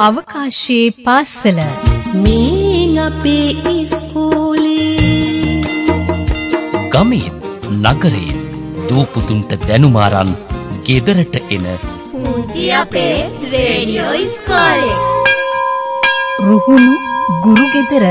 අවකාශයේ පාසල මේ අපේ ඉස්කෝලේ ගමේ නගරයේ දූපුතුන්ට දැනුමාරන් ගෙදරට එන පුංචි අපේ රේඩියෝ ඉස්කෝලේ රුහුණු ගුරු ගෙදර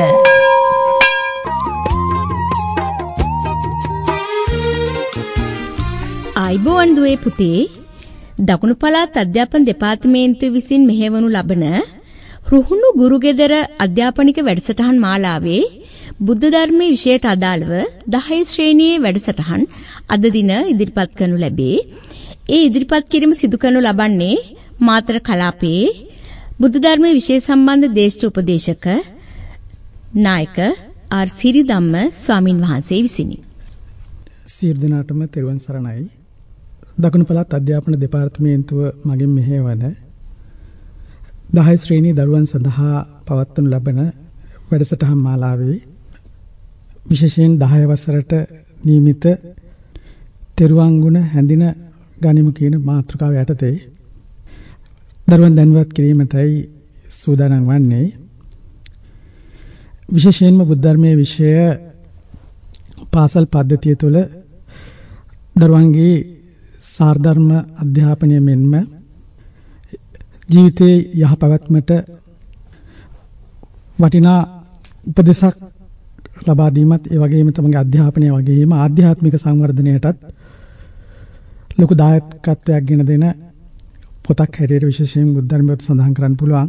ආයිබෝවන් දුවේ පුතේ දකුණු පළාත් අධ්‍යාපන දෙපාර්තමේන්තුව විසින් මෙහෙවනු ලබන රුහුණු ගුරු ගෙදර අධ්‍යාපනික වැඩසටහන් මාලාවේ බුද්ධ ධර්මයේ විෂයට අදාළව 10 ශ්‍රේණියේ වැඩසටහන් අද දින ඉදිරිපත් කරනු ලැබේ. ඒ ඉදිරිපත් කිරීම සිදු කරනු ලබන්නේ මාතර කලාපයේ බුද්ධ ධර්මයේ විෂය සම්බන්ධ දේශීය උපදේශක නායක ආර් සිරිධම්ම ස්වාමින් වහන්සේ විසිනි. සියලු දෙනාටම තෙරුවන් සරණයි. දකුණු පළාත් අධ්‍යාපන දෙපාර්තමේන්තුව මගින් මෙහෙවන 10 ශ්‍රේණි දරුවන් සඳහා පවත්වනු ලබන වැඩසටහන් මාලාවේ විශේෂයෙන් 10 වසරට නියමිත තෙරුවන් ගුණ හැඳින ගනිමු කියන මාතෘකාව යටතේ දරුවන් දැනුවත් කිරීමටයි සූදානම් වන්නේ. විශේෂයෙන්ම බුද්ධ ධර්මයේ විෂය පාසල් පද්ධතිය තුළ දරුවන්ගේ සාරධර්ම අධ්‍යාපනය මෙන්ම ජීවිතයේ යහපැවැත්මට වටිනා උපදෙසක් ලබා දීමත් ඒ වගේම තමගේ අධ්‍යාපනය වගේම ආධ්‍යාත්මික සංවර්ධනයටත් ලොකු දායකත්වයක් ගෙන දෙන පොතක් හැටියට විශේෂයෙන් බුද්ධ ධර්මයට සඳහන් කරන්න පුළුවන්.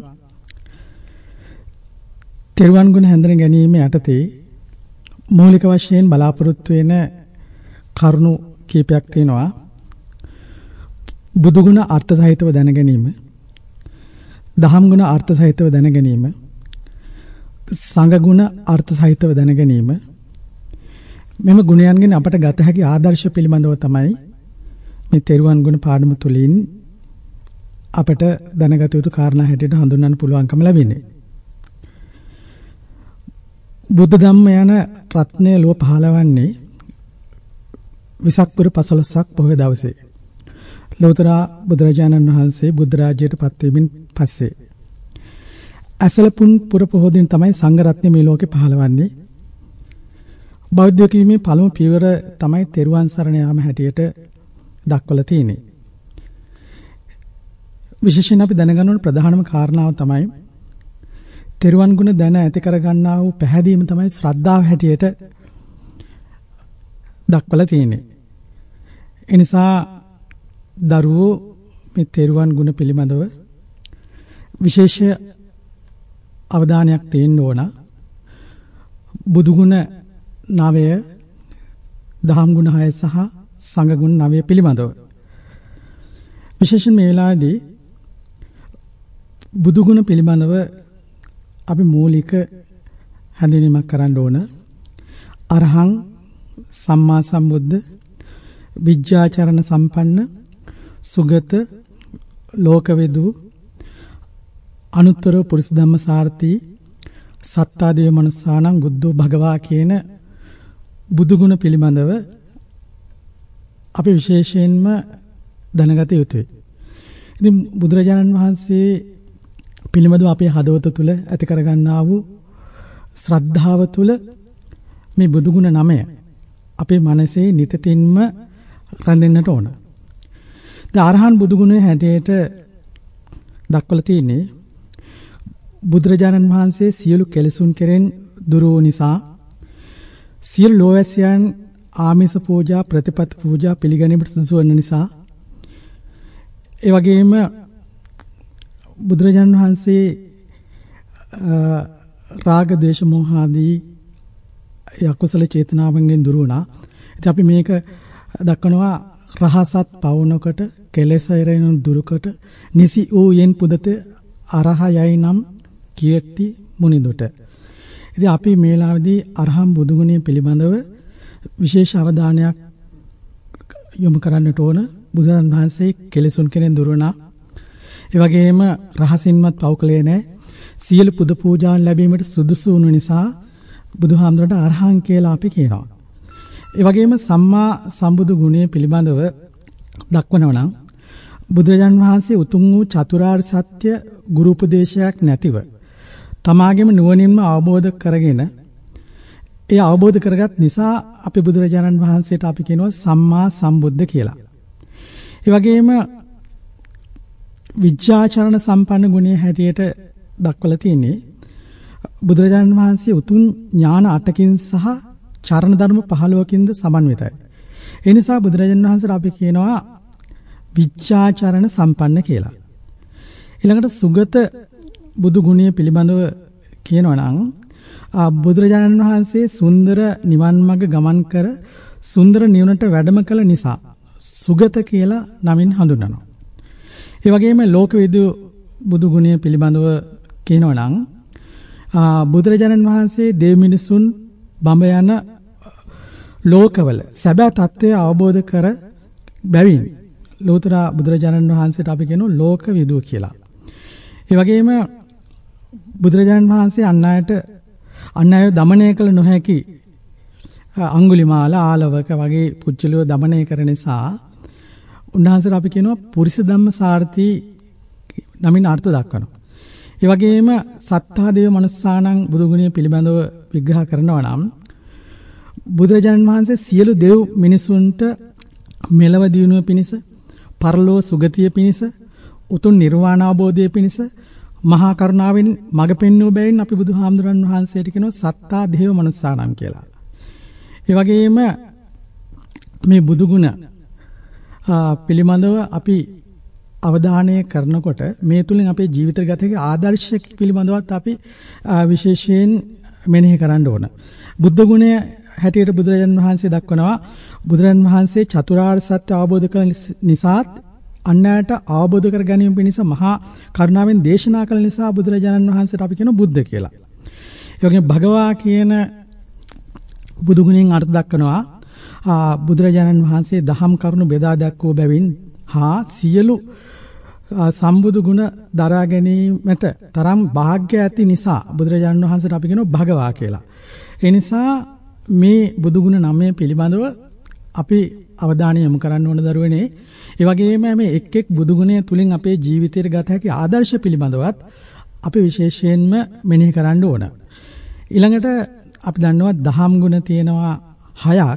තෙරුවන් ගුණ හැඳින ගැනීම යටතේ මූලික වශයෙන් බලාපොරොත්තු වෙන කරුණු කීපයක් තියෙනවා. බුදු ගුණ අර්ථ සහිතව දැන ගැනීම, දහම් ගුණ අර්ථ සහිතව දැන ගැනීම, සංඝ ගුණ අර්ථ සහිතව දැන ගැනීම. මෙම ගුණයන්ගෙන් අපට ගත හැකි ආදර්ශ පිළිබඳව තමයි මේ තෙරුවන් ගුණ පාඩම තුළින් අපට දැනගත යුතු කාරණා හැටියට හඳුන්වන්න පුළුවන්කම ලැබෙන්නේ. බුද්ධ ධම්ම යන රත්නය ලොව පහළවන්නේ විසක් පුර 15ක් පොහොය දවසේ. ලෝතර බුදුරජාණන් වහන්සේ බුද්ධ රාජ්‍යයට පත්වීමෙන් පස්සේ ඇසලපුන් පුර පොහොය දින තමයි සංඝ රත්නය මේ ලෝකේ පහළවන්නේ. බෞද්ධ කීමේ පළමු පියවර තමයි තෙරුවන් සරණ යාම හැටියට දක්වලා තියෙන්නේ. විශේෂයෙන් අපි දැනගන්න ඕන ප්‍රධානම කාරණාව තමයි තෙරුවන් ගුණ දැන ඇති කරගන්නා වූ පැහැදීම තමයි ශ්‍රද්ධාව හැටියට දක්වලා තියෙන්නේ. ඒ නිසා දරුවෝ මේ තෙරුවන් ගුණ පිළිබඳව විශේෂ අවධානයක් තියෙන්න ඕන. බුදු ගුණ 9, දහම් ගුණ 6 සහ සංඝ ගුණ 9 පිළිබඳව විශේෂයෙන් මේ වෙලාවේදී බුදු ගුණ පිළිබඳව අපි මූලික හැඳින්වීමක් කරන්න ඕන. අරහං සම්මා සම්බුද්ධ විජ්ජාචරණ සම්පන්න සුගත ලෝකවේදු අනුත්තර පුරිස ධම්ම සාරති සත්තාදේව මනුස්සානං බුද්ධෝ භගවා කියන බුදු ගුණ පිළිබඳව අපි විශේෂයෙන්ම දැනගත යුතුයි. ඉතින් බුදුරජාණන් වහන්සේ පිළිබඳව අපේ හදවත තුළ ඇති කරගන්නා වූ ශ්‍රද්ධාව තුළ මේ බුදු ගුණ 9 අපේ මනසේ නිතින්ම රැඳෙන්නට ඕන. දැන් අරහන් බුදු ගුණයේ හැටියට දක්වලා තියෙන්නේ බුදුරජාණන් වහන්සේ සියලු කෙලෙසුන් කෙරෙන් දුරු වූ නිසා සියලු ලෝවැසියන් ආමිස පූජා ප්‍රතිපත්ති පූජා පිළිගැනීමට සුදුසු වන නිසා ඒ වගේම බුදුරජාණන් වහන්සේ රාග දේශ මොහ ආදී යකුසල චේතනාවෙන් දුරු වුණා. ඉතින් අපි මේක දක්වනවා රහසත් පවුනකට කෙලෙසයරෙන් දුරුකට නිසි ඌයෙන් පුදත අරහයයි නම් කීර්ති මුනිදුට. ඉතින් අපි මේ වෙලාවේදී අරහම් බුදු ගුණය පිළිබඳව විශේෂ අවධානයක් යොමු කරන්නට ඕන. බුදුන් වහන්සේ කෙලෙසුන් කෙරෙන් දුරු වුණා. ඒ වගේම රහසින්වත් පව් කළේ නැහැ. සියලු පුද පූජාන් ලැබීමට සුදුසු වුණු නිසා බුදුහාමුදුරට අරහං කියලා අපි කියනවා. ඒ වගේම සම්මා සම්බුදු ගුණය පිළිබඳව දක්වනවා නම් බුදුරජාන් වහන්සේ උතුම් වූ චතුරාර්ය සත්‍ය ගුරු උපදේශයක් නැතිව තමාගේම නුවණින්ම අවබෝධ කරගෙන ඒ අවබෝධ කරගත් නිසා අපි බුදුරජාණන් වහන්සේට අපි කියනවා සම්මා සම්බුද්ධ කියලා. ඒ වගේම විද්‍යාචරණ සම්පන්න ගුණය හැටියට දක්වලා තියෙන්නේ බුදුරජාණන් වහන්සේ උතුම් ඥාන 8කින් සහ චරණ ධර්ම 15කින්ද සමන්විතයි. ඒ නිසා බුදුරජාණන් වහන්සේට අපි කියනවා විද්‍යාචරණ සම්පන්න කියලා. ඊළඟට සුගත බුදු ගුණය පිළිබඳව කියනවා නම් බුදුරජාණන් වහන්සේ සුන්දර නිවන් මඟ ගමන් කර සුන්දර නිවනට වැඩම කළ නිසා සුගත කියලා නමින් හඳුන්වනවා. ඒ වගේම ලෝකවිදු බුදු ගුණය පිළිබඳව කියනවා නම් බුදුරජාණන් වහන්සේ දේව මිනිසුන් බඹ යන ලෝකවල සැබෑ තත්ත්වය අවබෝධ කර බැවින් ලෝතර බුදුරජාණන් වහන්සේට අපි කියනවා ලෝකවිදු කියලා. ඒ වගේම බුදුරජාණන් වහන්සේ අන් අය දමනය කළ නොහැකි අඟුලිමාල ආලවක වගේ පුච්චලියෝ දමනය කරන නිසා උන්වහන්සේට අපි කියනවා පුරිස ධම්ම සාරථි නමින් අර්ථ දක්වනවා. ඒ වගේම සත්තා දේව මනුස්සානං බුදු ගුණය පිළිබඳව විග්‍රහ කරනවා නම් බුදුරජාණන් වහන්සේ සියලු දෙව් මිනිසුන්ට මෙලව දියුණුව පිණිස පරලෝ සුගතිය පිණිස උතුම් නිර්වාණ අවබෝධය පිණිස මහා කරුණාවෙන් මඟ පෙන්වූ බැවින් අපි බුදුහාමුදුරන් වහන්සේට කියනවා සත්තා දේව මනුස්සානං කියලා. ඒ වගේම මේ බුදු ගුණ පිළිබඳව අපි අවධානය කරනකොට මේ තුලින් අපේ ජීවිත ගතයේ ආදර්ශයක් පිළිබඳවත් අපි විශේෂයෙන් මෙනෙහි කරන්න ඕන. බුද්ධ ගුණය හැටියට බුදුරජාණන් වහන්සේ දක්වනවා බුදුරජාණන් වහන්සේ චතුරාර්ය සත්‍ය අවබෝධ කළ නිසාත් අන්‍යයට අවබෝධ කර ගැනීම පිණිස මහා කරුණාවෙන් දේශනා කළ නිසා බුදුරජාණන් වහන්සේට අපි කියන බුද්ධ කියලා. ඒ වගේම භගවා කියන බුදු ගුණෙන් අර්ථ දක්වනවා බුදුරජාණන් වහන්සේ දහම් කරුණු බෙදා දක්වෝ බැවින් හා සියලු සම්බුදු ගුණ දරා ගැනීමට තරම් වාග්ය ඇති නිසා බුදුරජාණන් වහන්සේට අපි කියනවා භගවා කියලා. ඒ නිසා මේ බුදු ගුණ 9 පිළිබඳව අපි අවධානය යොමු කරන්න ඕන දරුවනේ. ඒ වගේම මේ එක් එක් බුදු ගුණය තුලින් අපේ ජීවිතයට ගත හැකි ආදර්ශ පිළිබඳවත් අපි විශේෂයෙන්ම මෙනෙහි කරන්න ඕන. ඊළඟට අපි දන්නවා දහම් ගුණ තියෙනවා 6ක්.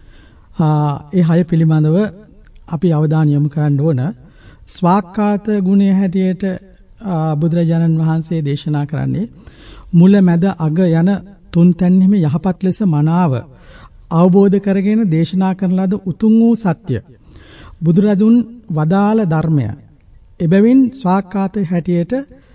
ඒ 6 පිළිබඳව අපි අවධානය යොමු කරන්න ඕන. ස්වාක්ඛාත ගුණය හැටියට බුදුරජාණන් වහන්සේ දේශනා කරන්නේ මුල මැද අග යන තුන් තැන්හිම යහපත් ලෙස මනාව අවබෝධ කරගෙන දේශනා කරන ලද උතුම් වූ සත්‍ය බුදුරදුන් වදාළ ධර්මය. එබැවින් ස්වාක්ඛාත හැටියට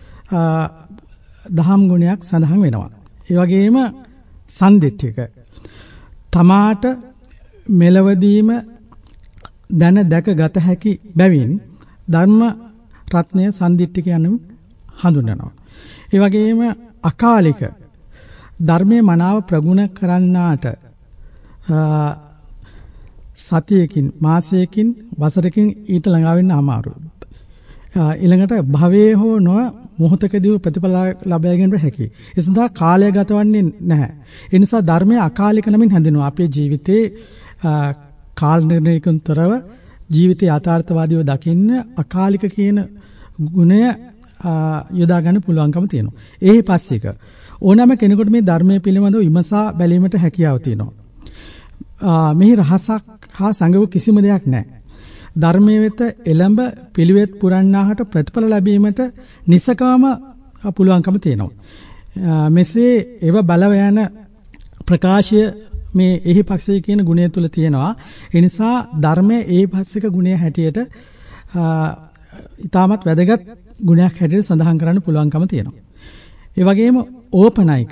දහම් ගුණයක් සඳහන් වෙනවා. ඒ වගේම සම්දිට්ඨික තමාට මෙලවදීම දැන දැක ගත හැකි බැවින් ධර්ම රත්නය සම්දිට්ඨික යනුවෙන් හඳුන්වනවා. ඒ වගේම අකාලික ධර්මයේ මනාව ප්‍රගුණ කරන්නාට සතියකින් මාසයකින් වසරකින් ඊට ළඟා වෙන්න අමාරුයි. ඊළඟට භවයේ හෝ නොව මොහොතකදී ප්‍රතිඵල ලබා ගැනීමට හැකියි. ඒ සඳහා කාලය ගතවන්නේ නැහැ. ඒ නිසා ධර්මයේ අකාලික නමින් හඳුන්වනවා. අපේ ජීවිතේ කාල නිර්ණයකින් තොරව ජීවිතය යථාර්ථවාදීව දකින්න අකාලික කියන ගුණය යොදා ගන්න පුළුවන්කම තියෙනවා. ඒ පස්සේක ඕනෑම කෙනෙකුට මේ ධර්මයේ පිළිබඳව විමසා බැලීමට හැකියාව තියෙනවා. මෙහි රහසක් හා සංගව කිසිම දෙයක් නැහැ. ධර්මයේ වෙත එළඹ පිළිවෙත් පුරන්නාහට ප්‍රතිඵල ලැබීමට නිසකවම පුළුවන්කම තියෙනවා. මෙසේ ඒව බලව යන ප්‍රකාශය මේ එහි පක්ෂය කියන ගුණය තුල තියෙනවා. ඒ නිසා ධර්මයේ ඒ පක්ෂික ගුණය හැටියට ඊටමත් වැදගත් ගුණයක් හැටියට සඳහන් කරන්න පුළුවන්කම තියෙනවා. ඒ වගේම ඕපනයික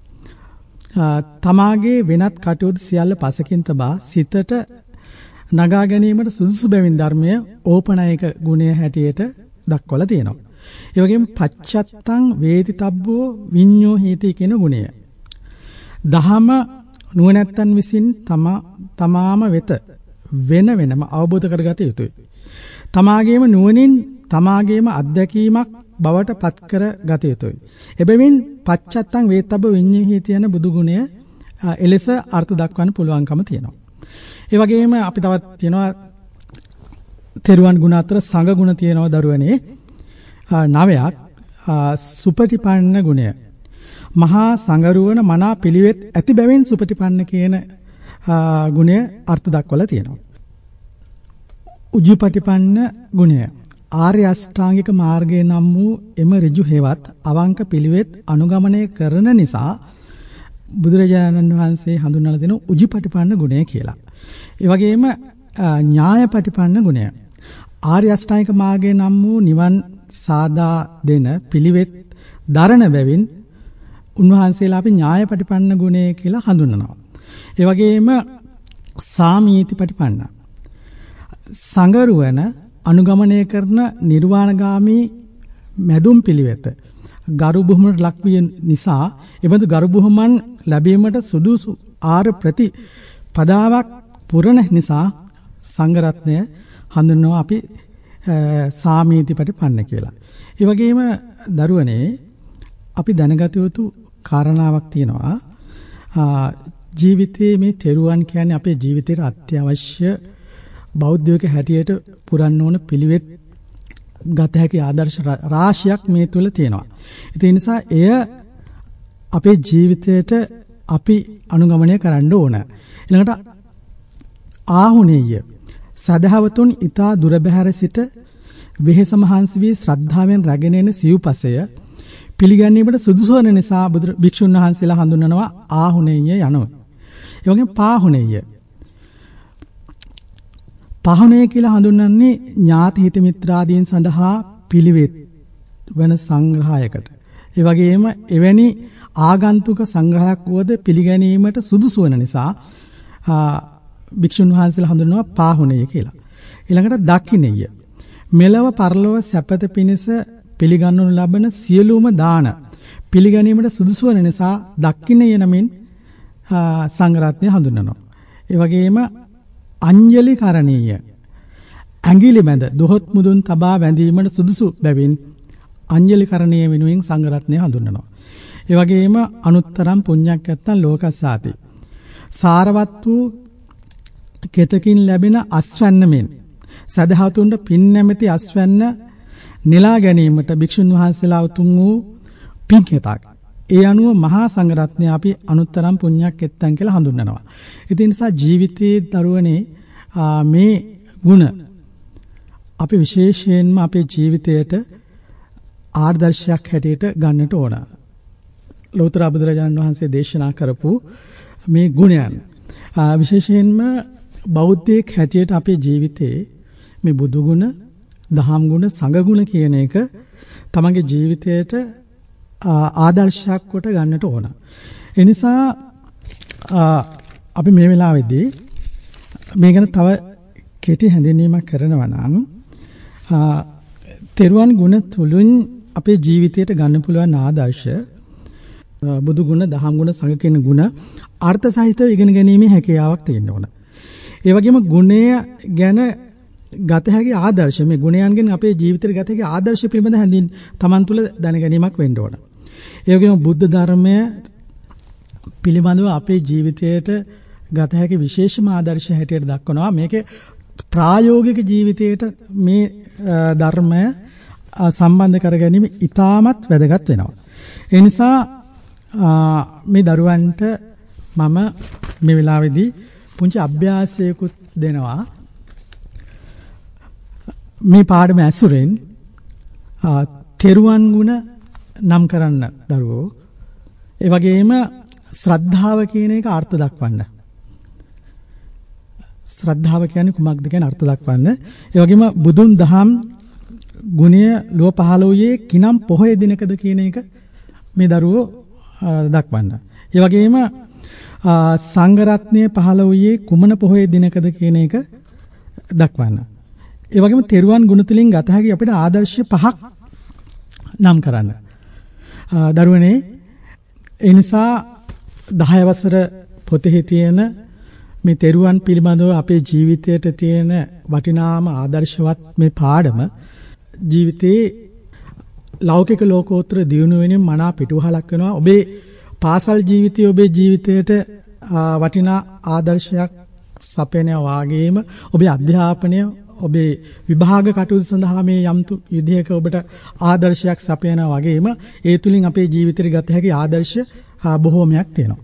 තමාගේ වෙනත් කටයුතු සියල්ල පසකින් තබා සිතට නගා ගැනීමට සුදුසු බැවින් ධර්මය ඕපනයික ගුණය හැටියට දක්වලා තියෙනවා. ඒ වගේම පච්චත්තං වේදිතබ්බෝ විඤ්ඤෝ හීති කියන ගුණය. දහම නුවණැත්තන් විසින් තමාම වෙත වෙන වෙනම අවබෝධ කරගත යුතුයි. තමාගේම නුවණින් තමාගේම අත්දැකීමක් බවට පත් කර ගත යුතුයි. එබැවින් පච්චත්තං වේතබ්බ විඤ්ඤාහීති යන බුදු ගුණය එලෙස අර්ථ දක්වන්න පුළුවන්කම තියෙනවා. ඒ වගේම අපි තවත් කියනවා තෙරුවන් ගුණ අතර සංඝ ගුණ තියෙනවා දරුවනේ 9ක්. සුපටිපන්න ගුණය. මහා සංඝරුවන මනා පිළිවෙත් ඇති බැවින් සුපටිපන්න කියන ගුණය අර්ථ දක්වලා තියෙනවා. උජුපටිපන්න ගුණය. ආර්ය අෂ්ටාංගික මාර්ගයේ නම් වූ එම ඍජු හේවත් අවංක පිළිවෙත් අනුගමනය කරන නිසා බුදුරජාණන් වහන්සේ හඳුන්වලා දෙන උජුපටිපන්න ගුණය කියලා. ඒ වගේම ඥායපටිපන්න ගුණය. ආර්ය අෂ්ටාංගික මාර්ගයේ නම් වූ නිවන් සාදා දෙන පිළිවෙත් දරණ බැවින් උන්වහන්සේලා අපි ඥායපටිපන්න ගුණය කියලා හඳුන්වනවා. ඒ වගේම සාමීතිපටිපන්න. සංගරුවන අනුගමනය කරන නිර්වාණගාමී මැදුම් පිළිවෙත ගරු බුහුමට ලක් විය නිසා එබඳු ගරු බුහුමන් ලැබීමට සුදුසු ආර ප්‍රතිපදාවක් පුරණ නිසා සංඝ රත්නය හඳුන්වනවා අපි සාමීතිපටිපන්න කියලා. ඒ වගේම දරුවනේ අපි දැනගත යුතු කාරණාවක් තියෙනවා. ජීවිතයේ මේ තෙරුවන් කියන්නේ අපේ ජීවිතේට අත්‍යවශ්‍ය බෞද්ධයක හැටියට පුරන්න ඕන පිළිවෙත් ගත හැකි ආදර්ශ රාශියක් මේ තුල තියෙනවා. ඒ නිසා එය අපේ ජීවිතයට අපි අනුගමනය කරන්න ඕන. ඊළඟට ආහුනේය සදහවතුන් ඊතා දුර බැහැර සිට වෙහෙස මහන්සි වී ශ්‍රද්ධාවෙන් රැගෙන එන සිව්පසය පිළිගැනීමට සුදුසු වන නිසා භික්ෂුන් වහන්සේලා හඳුන්වනවා ආහුනේය යනුව. ඒ වගේම පාහුනේය. පාහුනේය කියලා හඳුන්වන්නේ ඥාති හිත මිත්‍රාදීන් සඳහා පිළිවෙත් වෙන සංග්‍රහයකට. ඒ වගේම එවැනි ආගන්තුක සංග්‍රහයක් වුවද පිළිගැනීමට සුදුසු වන නිසා භික්ෂුන් වහන්සේලා හඳුන්වනවා පාහුනේය කියලා. ඊළඟට දක්ඛිනේය. මෙලව පරලොව සැපත පිණිස පිළිගන්නු ලබන සියලුම දාන පිළිගැනීමට සුදුසු වන නිසා දක්ඛිනේය නමින් සංඝ රත්නය හඳුන්වනවා. ඒ වගේම අංජලි කරණීය. ඇඟිලි බැඳ දොහොත් මුදුන් තබා වැඳීමට සුදුසු බැවින් අංජලි කරණීය වෙනුවෙන් සංඝ රත්නය හඳුන්වනවා. ඒ වගේම අනුත්තරම් පුඤ්ඤක්කත්තං ලෝකස්සාති. සාරවත් වූ කෙතකින් ලැබෙන අස්වැන්න මෙන් සදහතුන්ට පින් නැමැති අස්වැන්න නෙලා ගැනීමට භික්ෂුන් වහන්සේලා උතුම් වූ පින්කෙතක්. ඒ අනුව මහා සංඝ රත්නය අපි අනුත්තරම් පුඤ්ඤක්කත්තං කියලා හඳුන්වනවා. ඒ නිසා ජීවිතයේ දරුවනේ මේ ಗುಣ අපි විශේෂයෙන්ම අපේ ජීවිතයට ආදර්ශයක් හැටියට ගන්නට ඕන. ලෞතර බුදුරජාණන් වහන්සේ දේශනා කරපු මේ ගුණයන් විශේෂයෙන්ම බෞද්ධයෙක් හැටියට අපේ ජීවිතේ මේ බුදු ගුණ, දහම් ගුණ, සංඝ ගුණ කියන එක තමන්ගේ ජීවිතයට ආදර්ශයක් කොට ගන්නට ඕන. ඒ නිසා අපි මේ වෙලාවේදී මේ ගැන තව කෙටි හැඳින්වීමක් කරනවා නම් තෙරුවන් ගුණ තුලින් අපේ ජීවිතයට ගන්න පුළුවන් ආදර්ශ බුදු ගුණ, දහම් ගුණ, සංඝ කියන ගුණ අර්ථ සහිතව ඉගෙන ගැනීමේ හැකියාවක් තියෙන්න ඕන. ඒ වගේම ගුණය ගැන ගත හැකි ආදර්ශ, මේ ගුණයන්ගෙන් අපේ ජීවිතයට ගත හැකි ආදර්ශ පිළිබඳ හැඳින් තමන් තුළ දැන ගැනීමක් වෙන්න ඕන. ඒ වගේම බුද්ධ ධර්මය පිළිබඳව අපේ ජීවිතයට ගත හැකි විශේෂම ආදර්ශ හැටියට දක්වනවා. මේකේ ප්‍රායෝගික ජීවිතයට මේ ධර්මය සම්බන්ධ කර ගැනීම ඉතාමත් වැදගත් වෙනවා. ඒ නිසා මේ දරුවන්ට මම මේ වෙලාවේදී පුංචි අභ්‍යාසයකුත් දෙනවා. මේ පාඩම ඇසුරෙන් තෙරුවන් ගුණ නම් කරන්න දරුවෝ. ඒ වගේම ශ්‍රද්ධාව කියන එක අර්ථ දක්වන්න. ශ්‍රද්ධාව කියන්නේ කුමක්ද කියන අර්ථ දක්වන්න. ඒ වගේම බුදුන් දහම් ගුණය ලෝ පහළ වූයේ කිනම් පොහොය දිනකද කියන එක මේ දරුවෝ දක්වන්න. ඒ වගේම සංඝ රත්නය පහළ වූයේ කුමන පොහොය දිනකද කියන එක දක්වන්න. ඒ වගේම තෙරුවන් ගුණ තුලින් ගත හැකි අපිට ආදර්ශ පහක් නම් කරන්න. දරුවනේ ඒ නිසා 10 වසර පොතේ තියෙන මේ තෙරුවන් පිළිබඳව අපේ ජීවිතයට තියෙන වටිනාම ආදර්ශවත් මේ පාඩම ජීවිතේ ලෞකික ලෝකෝත්තර දියුණු වෙනින් මනා පිටුවහලක් වෙනවා. ඔබේ පාසල් ජීවිතයේ ඔබේ ජීවිතයට වටිනා ආදර්ශයක් සපයනවා වාගේම ඔබේ අධ්‍යාපනය ඔබේ විභාග කටයුතු සඳහා මේ යම් විදිහක ඔබට ආදර්ශයක් සපයනා වගේම ඒ තුලින් අපේ ජීවිතේ ගත හැකි ආදර්ශ බොහෝමයක් තියෙනවා.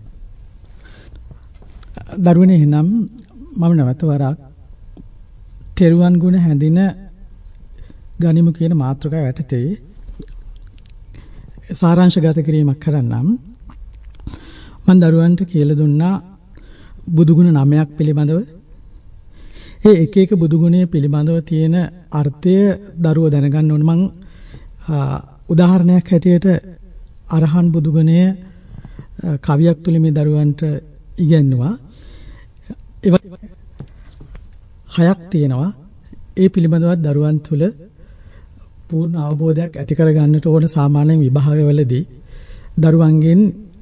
දරුවනේ එහෙනම් මම නැවත වරක් තෙරුවන් ගුණ හැඳින ගනිමු කියන මාතෘකාව යටතේ සාරාංශගත කිරීමක් කරන්නම්. මම දරුවන්ට කියලා දුන්නා බුදුගුණ 9ක් පිළිබඳව. ඒ එක එක බුදුගුණයේ පිළිබඳව තියෙන අර්ථය දරුවෝ දැනගන්න ඕන. මම උදාහරණයක් හැටියට අරහන් බුදුගුණය කවියක් තුල මේ දරුවන්ට ඉගෙනුවා. ඒ 6ක් තියෙනවා. ඒ පිළිබඳව දරුවන් තුල පූර්ණ අවබෝධයක් ඇති කර ගන්නට ඕන. සාමාන්‍යයෙන් විභාගවලදී දරුවන්ගෙන්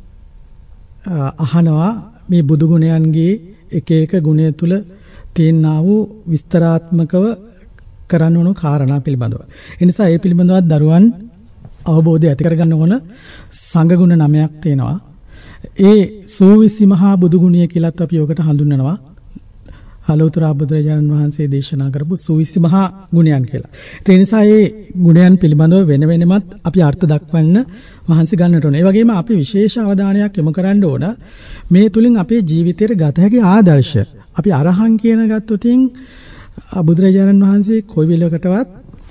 අහනවා මේ බුදු ගුණයන්ගේ එක එක ගුණය තුල තියෙනා වූ විස්තරාත්මකව කරන්න ඕන කාරණා පිළිබඳව. ඒ නිසා ඒ පිළිබඳව දරුවන් අවබෝධය ඇති කර ගන්න ඕන. සංඝ ගුණ 9ක් තියෙනවා. ඒ සෝවිසි මහා බුදු ගුණය කියලාත් අපි ඔකට හඳුන්වනවා. අලෝතර බුදුරජාණන් වහන්සේ දේශනා කරපු සෝවිසි මහා ගුණයන් කියලා. ඒ නිසා මේ ගුණයන් පිළිබඳව වෙන වෙනමත් අපි අර්ථ දක්වන්න වහන්සේ ගන්නට ඕන. ඒ වගේම අපි විශේෂ අවධානයක් යොමු කරන්න ඕන මේ තුලින් අපේ ජීවිතයට ගත හැකි ආදර්ශ. අපි අරහන් කියන ගත්තොතින් බුදුරජාණන් වහන්සේ කොයි වෙලකටවත්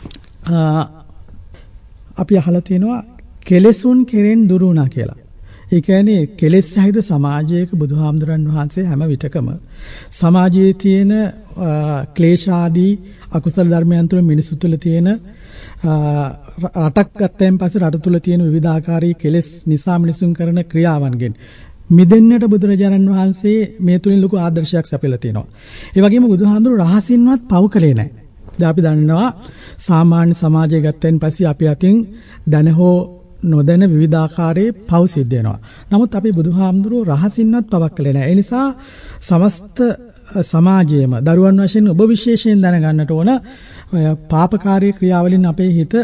අපි අහලා තියෙනවා කෙලෙසුන් කෙරෙන් දුරු වුණා කියලා. ඒ කියන්නේ කෙලෙස් සහිත සමාජයක බුදුහාමුදුරන් වහන්සේ හැම විටකම සමාජයේ තියෙන ක්ලේශ ආදී අකුසල ධර්මයන් තුළ මිනිසු තුළ තියෙන රටක් ගත්තයින් පස්සේ රට තුළ තියෙන විවිධාකාරී කෙලෙස් නිසා මිනිසුන් කරන ක්‍රියාවන්ගෙන් මිදෙන්නට බුදුරජාණන් වහන්සේ මේ තුලින් ලොකු ආදර්ශයක් සැපයලා තියෙනවා. ඒ වගේම බුදුහාමුදුරු රහසින්වත් පව් කළේ නැහැ. දැන් අපි දන්නවා සාමාන්‍ය සමාජය ගත්තයින් පස්සේ අපි අතින් දැන හෝ නොදැන විවිධාකාරයේ පව් සිද්ධ වෙනවා. නමුත් අපි බුදුහාමුදුරුවෝ රහසින්වත් පවක් කළේ නැහැ. ඒ නිසා සමස්ත සමාජයේම දරුවන් වශයෙන් ඔබ විශේෂයෙන් දැනගන්නට ඕන පාපකාරී ක්‍රියාවලින් අපේ හිත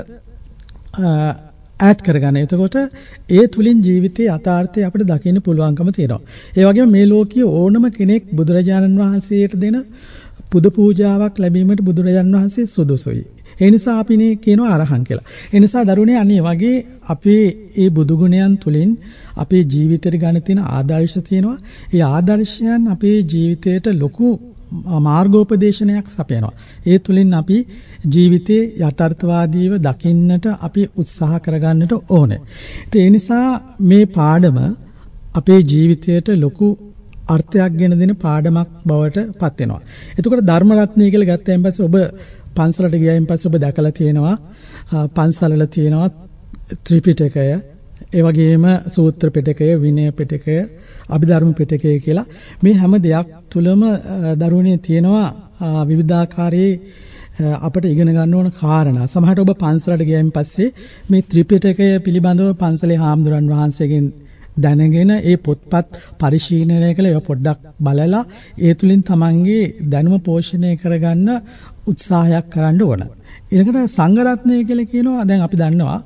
ඈඩ් කරගන්න. එතකොට ඒ තුලින් ජීවිතයේ යථාර්ථය අපිට දකින්න පුළුවන්කම තියෙනවා. ඒ වගේම මේ ලෝකයේ ඕනම කෙනෙක් බුදුරජාණන් වහන්සේට දෙන පුද පූජාවක් ලැබීමට බුදුරජාණන් වහන්සේ සුදුසුයි. ඒ නිසා අපිනේ කියනවා අරහන් කියලා. ඒ නිසා දරුවනේ අනේ වගේ අපේ මේ බුදු ගුණයන් තුලින් අපේ ජීවිතේට ගන්න තියෙන ආදර්ශ තියෙනවා. ඒ ආදර්ශයන් අපේ ජීවිතයට ලොකු මාර්ගෝපදේශනයක් සපයනවා. ඒ තුලින් අපි ජීවිතයේ යථාර්ථවාදීව දකින්නට අපි උත්සාහ කරගන්නට ඕනේ. ඒ නිසා මේ පාඩම අපේ ජීවිතයට ලොකු අර්ථයක් ගෙන දෙන පාඩමක් බවට පත් වෙනවා. එතකොට ධර්ම රත්නය කියලා ගත්තයින් පස්සේ ඔබ පන්සලට ගියයින් පස්සේ ඔබ දැකලා තියෙනවා පන්සලවල තියෙනවා ත්‍රිපිටකය, ඒ වගේම සූත්‍ර පිටකය, විනය පිටකය, අභිධර්ම පිටකය කියලා මේ හැම දෙයක් තුලම දරුවනේ තියෙනවා විවිධාකාරයේ අපිට ඉගෙන ගන්න ඕන කාරණා. සමහරට ඔබ පන්සලට ගියයින් පස්සේ මේ ත්‍රිපිටකය පිළිබඳව පන්සලේ හාමුදුරන් වහන්සේගෙන් දැනගෙන ඒ පොත්පත් පරිශීලනය කළ ඒවා පොඩ්ඩක් බලලා ඒ තුලින් තමන්ගේ දැනුම පෝෂණය කරගන්න උත්සාහයක් කරන්න ඕන. ඊළඟට සංඝ රත්නය කියලා කියනවා. දැන් අපි දන්නවා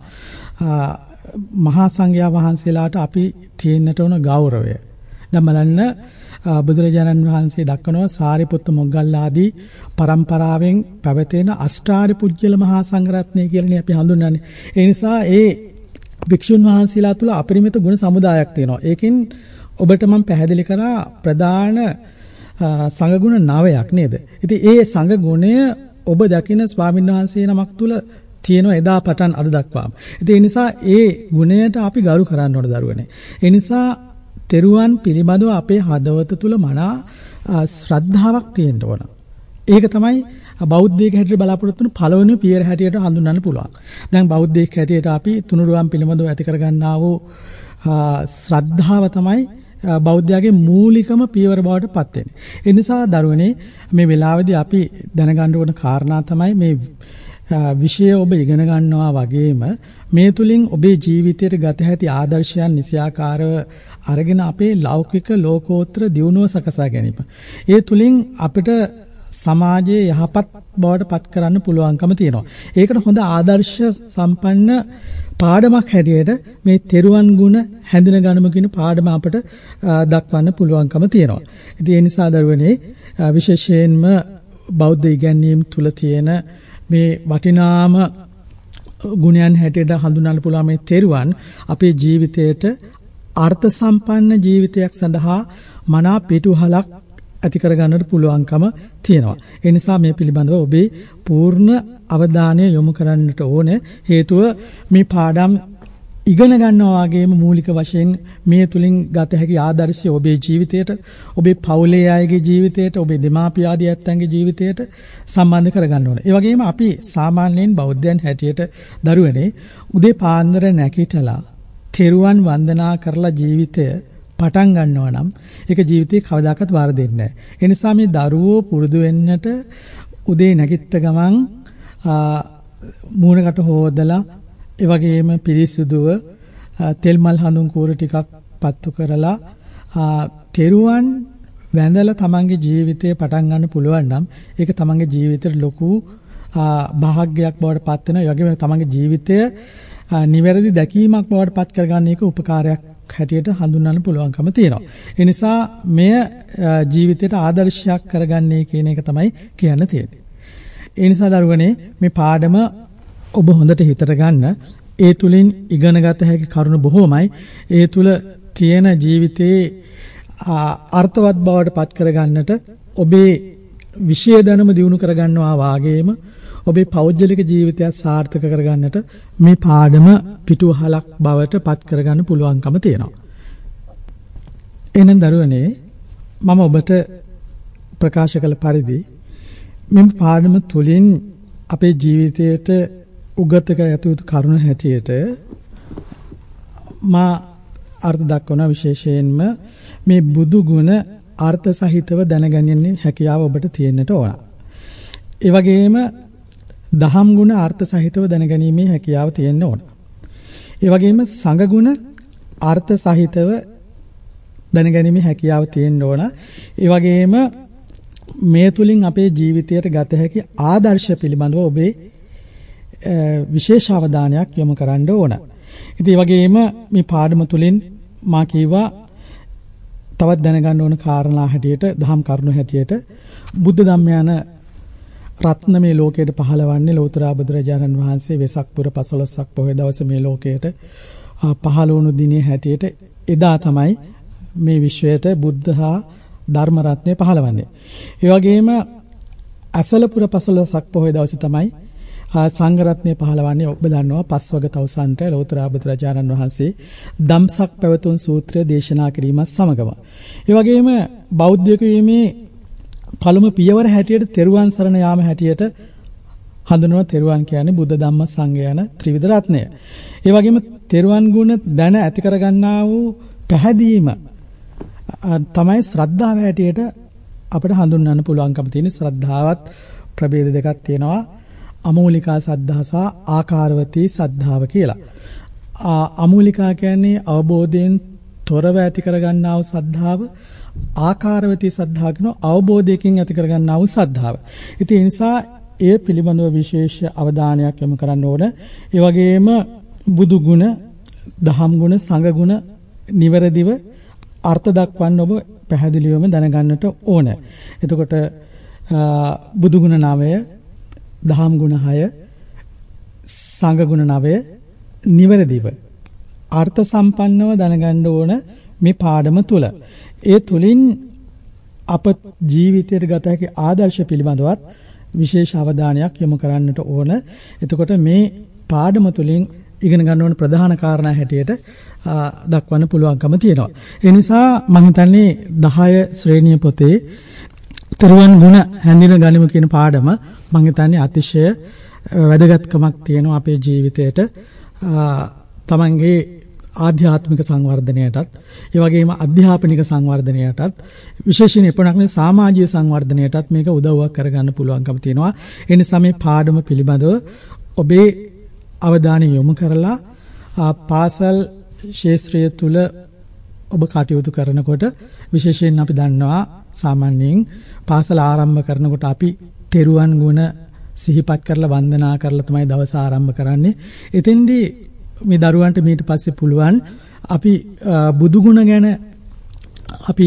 මහා සංඝයා වහන්සේලාට අපි තියෙන්නට ඕන ගෞරවය. දැන් බලන්න බුදුරජාණන් වහන්සේ දක්වනවා සාරිපුත්ත මොග්ගල්ලාදී පරම්පරාවෙන් පැවතෙන අෂ්ටාරි පුජ්‍යල මහා සංඝ රත්නය කියලානේ අපි හඳුන්වන්නේ. ඒ නිසා ඒ භික්ෂුන් වහන්සේලා තුල අපරිමිත ගුණ සමුදායක් තියෙනවා. ඒකෙන් ඔබට මම පැහැදිලි කරා ප්‍රධාන සංඝ ගුණ 9ක් නේද? ඉතින් ඒ සංඝ ගුණය ඔබ දකින ස්වාමීන් වහන්සේ නමක් තුල තියෙන එදා පටන් අද දක්වාම. ඉතින් ඒ නිසා ඒ ගුණයට අපි ගරු කරන්න ඕන දරුවනේ. ඒ නිසා තෙරුවන් පිළිබඳව අපේ හදවත තුල මනා ශ්‍රද්ධාවක් තියෙන්න ඕන. ඒක තමයි බෞද්ධයෙක් හැටියට බලාපොරොත්තු වෙන පළවෙනි පියවර හැටියට හඳුන්වන්න පුළුවන්. දැන් බෞද්ධයෙක් හැටියට අපි තුනුරුවන් පිළිබඳව ඇති කරගන්නා වූ ශ්‍රද්ධාව තමයි බෞද්ධයාගේ මූලිකම පියවර බවට පත් වෙන්නේ. ඒ නිසා දරුවනේ මේ වෙලාවේදී අපි දැනගන්න ඕන කාරණා තමයි මේ විෂය ඔබ ඉගෙන ගන්නවා වගේම මේ තුලින් ඔබේ ජීවිතයට ගත හැකි ආදර්ශයන් නිසියාකාරව අරගෙන අපේ ලෞකික ලෝකෝත්තර දියුණුව සකසා ගැනීම. ඒ තුලින් අපිට සමාජයේ යහපත් බවට පත් කරන්න පුළුවන්කම තියෙනවා. ඒකට හොඳ ආදර්ශ සම්පන්න පාඩමක් හැටියට මේ තෙරුවන් ගුණ හැඳින ගනිමු කියන පාඩම අපට දක්වන්න පුළුවන්කම තියෙනවා. ඉතින් ඒ නිසා දරුවනේ විශේෂයෙන්ම බෞද්ධ ඉගැන්වීම් තුල තියෙන මේ වටිනාම ගුණයන් හැටියට හඳුන්වන්න පුළුවන් මේ තෙරුවන් අපේ ජීවිතයට අර්ථ සම්පන්න ජීවිතයක් සඳහා මනා පිටුහලක් ඇති කරගන්නට පුළුවන්කම තියෙනවා. ඒ නිසා මේ පිළිබඳව ඔබේ පූර්ණ අවධානය යොමු කරන්නට ඕනේ. හේතුව මේ පාඩම් ඉගෙන ගන්නවා වගේම මූලික වශයෙන් මේ තුලින් ගත හැකි ආදර්ශය ඔබේ ජීවිතයට, ඔබේ පවුලේ අයගේ ජීවිතයට, ඔබේ දෙමාපිය ආදී ඇත්තන්ගේ ජීවිතයට සම්බන්ධ කරගන්න ඕනේ. ඒ වගේම අපි සාමාන්‍යයෙන් බෞද්ධයන් හැටියට දරුවනේ උදේ පාන්දර නැගිටලා තෙරුවන් වන්දනා කරලා ජීවිතය පටන් ගන්නවා නම් ඒක ජීවිතේ කවදාකවත් වරදින්නේ නැහැ. ඒ නිසා මේ දරුවෝ පුරුදු වෙන්නට උදේ නැගිට ගමන් මූණකට හොදලා ඒ වගේම පිරිසුදුව තෙල් මල් හඳුන් කූර ටිකක් පත්තු කරලා තෙරුවන් වැඳලා තමන්ගේ ජීවිතය පටන් ගන්න පුළුවන් නම් ඒක තමන්ගේ ජීවිතේට ලොකු භාග්‍යයක් බවට පත් වෙනවා. ඒ වගේම තමන්ගේ ජීවිතය නිවැරදි දැකීමක් බවට පත් කරගන්න එක උපකාරයක් හැටියට හඳුන්වන්න පුළුවන්කම තියෙනවා. ඒ නිසා මෙය ජීවිතයට ආදර්ශයක් කරගන්නේ කියන එක තමයි කියන්න තියෙන්නේ. ඒ නිසා දරුවනේ මේ පාඩම ඔබ හොඳට හිතට ගන්න. ඒ තුලින් ඉගෙනගත හැකි කරුණු බොහෝමයි. ඒ තුල තියෙන ජීවිතයේ අර්ථවත් බවට පත් කරගන්නට ඔබේ විශේෂ දැනුම දියුණු කරගන්නවා වාගේම ඔබේ පෞද්ගලික ජීවිතය සාර්ථක කරගන්නට මේ පාඩම පිටුවහලක් බවට පත් කරගන්න පුළුවන්කම තියෙනවා. එහෙනම් දරුවනේ මම ඔබට ප්‍රකාශ කළ පරිදි මේ පාඩම තුලින් අපේ ජීවිතයට උගත කර යුතු කරුණු හැටියට මා අර්ථ දක්වන විශේෂයෙන්ම මේ බුදු ගුණ අර්ථ සහිතව දැනගැනීමේ හැකියාව ඔබට තියෙන්නට ඕන. ඒ වගේම දහම් ගුණ අර්ථ සහිතව දැනගැනීමේ හැකියාව තියෙන්න ඕන. ඒ වගේම සංඝ ගුණ අර්ථ සහිතව දැනගැනීමේ හැකියාව තියෙන්න ඕන. ඒ වගේම මේ තුලින් අපේ ජීවිතයට ගත හැකි ආදර්ශ පිළිබඳව ඔබේ විශේෂ අවධානයක් යොමු කරන්න ඕන. ඉතින් ඒ වගේම මේ පාඩම තුලින් මා කීවා තවත් දැනගන්න ඕන කාරණා හැටියට දහම් කරුණු හැටියට බුද්ධ ධම්ම යන රත්න මේ ලෝකයට පහළවන්නේ ලෝතර බුදුරජාණන් වහන්සේ වෙසක් පුර 15ක් පොහොය දවසේ මේ ලෝකයට පහළ වුණු දිනේ හැටියට එදා තමයි මේ විශ්වයට බුද්ධ හා ධර්ම රත්නය පහළවන්නේ. ඒ වගේම අසලපුර 15ක් පොහොය දවසේ තමයි සංඝ රත්නය පහළවන්නේ. ඔබ දන්නවා පස්වග තවුසන්ට ලෝතර බුදුරජාණන් වහන්සේ ධම්සක් පැවතුම් සූත්‍රය දේශනා කිරීමත් සමගම. ඒ වගේම බෞද්ධයෙකු වීමේ පළමු පියවර හැටියට තෙරුවන් සරණ යාම හැටියට හඳුන්වන තෙරුවන් කියන්නේ බුද්ධ ධම්ම සංඝ යන ත්‍රිවිධ රත්නය. ඒ වගේම තෙරුවන් ගුණ දැන ඇති කරගන්නා වූ පැහැදීම තමයි ශ්‍රද්ධාව හැටියට අපිට හඳුන්වන්න පුළුවන්කම තියෙන. ශ්‍රද්ධාවත් ප්‍රභේද දෙකක් තියෙනවා. අමූලිකා සද්ධා සහ ආකාරවතී සද්ධාව කියලා. අමූලිකා කියන්නේ අවබෝධයෙන් තොරව ඇති කරගන්නා වූ සද්ධාව. ආකාරවතී සද්ධා කියන අවබෝධයකින් ඇති කරගන්නා වූ සද්ධාව. ඉතින් ඒ නිසා ඒ පිළිබඳව විශේෂ අවධානයක් යොමු කරන්න ඕන. ඒ වගේම බුදු ගුණ, දහම් ගුණ, සංඝ ගුණ නිවැරදිව අර්ථ දක්වන්න ඔබ පැහැදිලිවම දැනගන්නට ඕන. එතකොට බුදු ගුණ 9, දහම් ගුණ 6, සංඝ ගුණ 9 නිවැරදිව අර්ථ සම්පන්නව දැනගන්න ඕන මේ පාඩම තුල. ඒ තුලින් අප ජීවිතයට ගත හැකි ආදර්ශ පිළිබඳවත් විශේෂ අවධානයක් යොමු කරන්නට ඕන. එතකොට මේ පාඩම තුලින් ඉගෙන ගන්න ඕන ප්‍රධාන කාරණා හැටියට දක්වන්න පුළුවන්කම තියෙනවා. ඒ නිසා මම හිතන්නේ 10 ශ්‍රේණිය පොතේ තෙරුවන් ගුණ හැඳින ගනිමු කියන පාඩම මම හිතන්නේ අතිශය වැදගත්කමක් තියෙනවා අපේ ජීවිතයට. තමන්ගේ ආධ්‍යාත්මික සංවර්ධනයටත් ඒ වගේම අධ්‍යාපනික සංවර්ධනයටත් විශේෂයෙන් එපමණක් සමාජීය සංවර්ධනයටත් මේක උදව්වක් කරගන්න පුළුවන්කම තියෙනවා. ඒ නිසා මේ පාඩම පිළිබඳව ඔබේ අවධානය යොමු කරලා පාසල් ශාස්ත්‍රය තුල ඔබ කටයුතු කරනකොට විශේෂයෙන් අපි දන්නවා සාමාන්‍යයෙන් පාසල ආරම්භ කරනකොට අපි තෙරුවන් ගුණ සිහිපත් කරලා වන්දනා කරලා තමයි දවස ආරම්භ කරන්නේ. එතෙන්දී මේ දරුවන්ට ඊට පස්සේ පුළුවන් අපි බුදු ගුණ ගැන අපි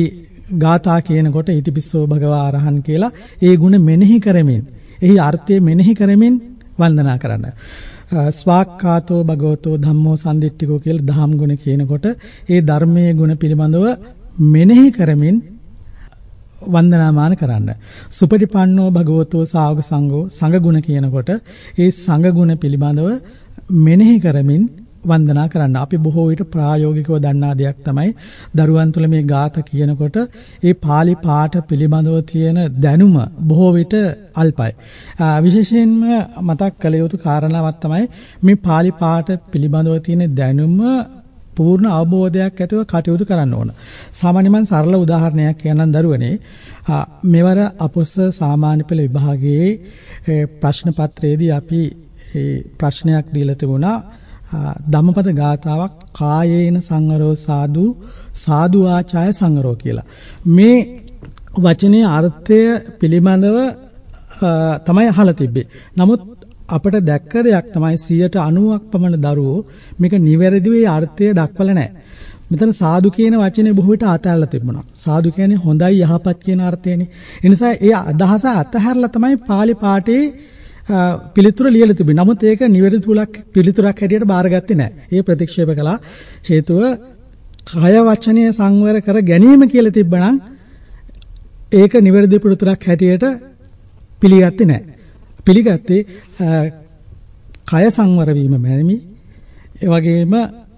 ගාථා කියනකොට ඉතිපිස්සෝ භගවා අරහන් කියලා ඒ ගුණ මෙනෙහි කරමින් එහි අර්ථය මෙනෙහි කරමින් වන්දනා කරන්න. ස්වාක්ඛාතෝ භගවතෝ ධම්මෝ සම්දිට්ඨිකෝ කියලා දහම් ගුණ කියනකොට ඒ ධර්මයේ ගුණ පිළිබඳව මෙනෙහි කරමින් වන්දනාමාන කරන්න. සුපටිපන්නෝ භගවතෝ ශාවක සංඝෝ සංඝ ගුණ කියනකොට ඒ සංඝ ගුණ පිළිබඳව මෙනෙහි කරමින් වන්දනා කරන්න. අපි බොහෝ විට ප්‍රායෝගිකව දන්නා දෙයක් තමයි දරුවන් තුළ මේ ගාථා කියනකොට ඒ pāli පාඨ පිළිබඳව තියෙන දැනුම බොහෝ විට අල්පයි. විශේෂයෙන්ම මතක් කළ යුතු කාරණාවක් තමයි මේ pāli පාඨ පිළිබඳව තියෙන දැනුම පූර්ණ අවබෝධයක් ඇතිව කටයුතු කරන්න ඕන. සාමාන්‍යයෙන් සරල උදාහරණයක් කියන්නම් දරුවනේ. මෙවර අපොස්ස සාමාන්‍ය පෙළ විභාගයේ ප්‍රශ්න පත්‍රයේදී අපි ප්‍රශ්නයක් දීලා තිබුණා. ධම්මපද ගාථාවක් කායේන සංවරෝ සාදු සාදු ආචාය සංවරෝ කියලා. මේ වචනේ අර්ථය පිළිබඳව තමයි අහලා තිබ්බේ. නමුත් අපිට දැක්ක දෙයක් තමයි 90%ක් පමණ දරුවෝ මේක නිවැරදිව ඒ අර්ථය දක්වලා නැහැ. මෙතන සාදු කියන වචනේ බොහෝ විට අතහැරලා තිබුණා. සාදු කියන්නේ හොඳයි යහපත් කියන අර්ථයනේ. ඒ නිසා ඒ අදහස අතහැරලා තමයි pāli පාඨයේ පිළිතුර ලියලා තිබුණේ. නමුත් ඒක නිවැරදි පිළිතුරක් හැටියට බාරගත්තේ නැහැ. ඒ ප්‍රතික්ෂේප කළා. හේතුව කය වචනය සංවර කර ගැනීම කියලා තිබ්බනම් ඒක නිවැරදි පිළිතුරක් හැටියට පිළිගත්තේ නැහැ. පිළිගත්තේ කය සංවර වීම මැනවි. ඒ වගේම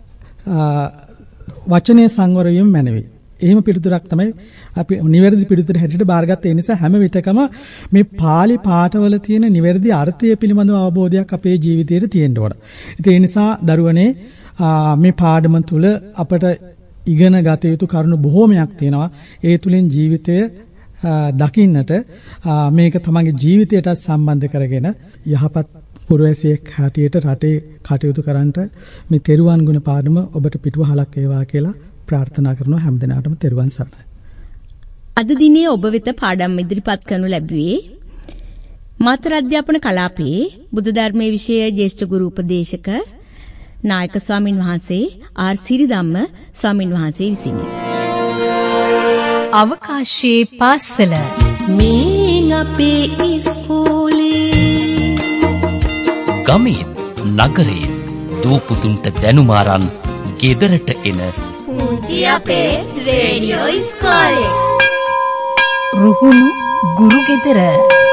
වචනයේ සංවර වීම මැනවි. එහෙම පිළිතුරක් තමයි අපි නිවැරදි පිළිතුර හැටියට බාරගත්තේ. ඒ නිසා හැම විටකම මේ pāli පාඨවල තියෙන නිවැරදි අර්ථය පිළිබඳව අවබෝධයක් අපේ ජීවිතයේ තියෙන්න ඕන. ඉතින් ඒ නිසා දරුවනේ මේ පාඩම තුල අපට ඉගෙන ගත යුතු කරුණු බොහෝමයක් තියෙනවා. ඒ තුලින් ජීවිතය දකින්නට මේක තමන්ගේ ජීවිතයට සම්බන්ධ කරගෙන යහපත් පුරවැසියෙක් හැටියට රටේ කටයුතු කරන්නට මේ තෙරුවන් ගුණ පාඩම ඔබට පිටුවහලක් වේවා කියලා ප්‍රාර්ථනා කරනවා. හැමදෙනාටම තෙරුවන් සරණයි. අද දිනේ ඔබ වෙත පාඩම් ඉදිරිපත් කරනු ලැබුවේ මාතර අධ්‍යාපන කලාපයේ බුද්ධ ධර්මයේ විෂය ජ්‍යෙෂ්ඨ ගුරු උපදේශක නායක ස්වාමින් වහන්සේ ආර් සිරිධම්ම ස්වාමින් වහන්සේ විසිනි. අවකාශයේ පාසල මේ අපේ ඉස්කෝලේ ගමේ නගරේ දූපුතුන්ට දැනුම අරන් ගෙදරට එන පුංචි අපේ රේඩියෝ ඉස්කෝලේ රුහුණු ගුරු ගෙදර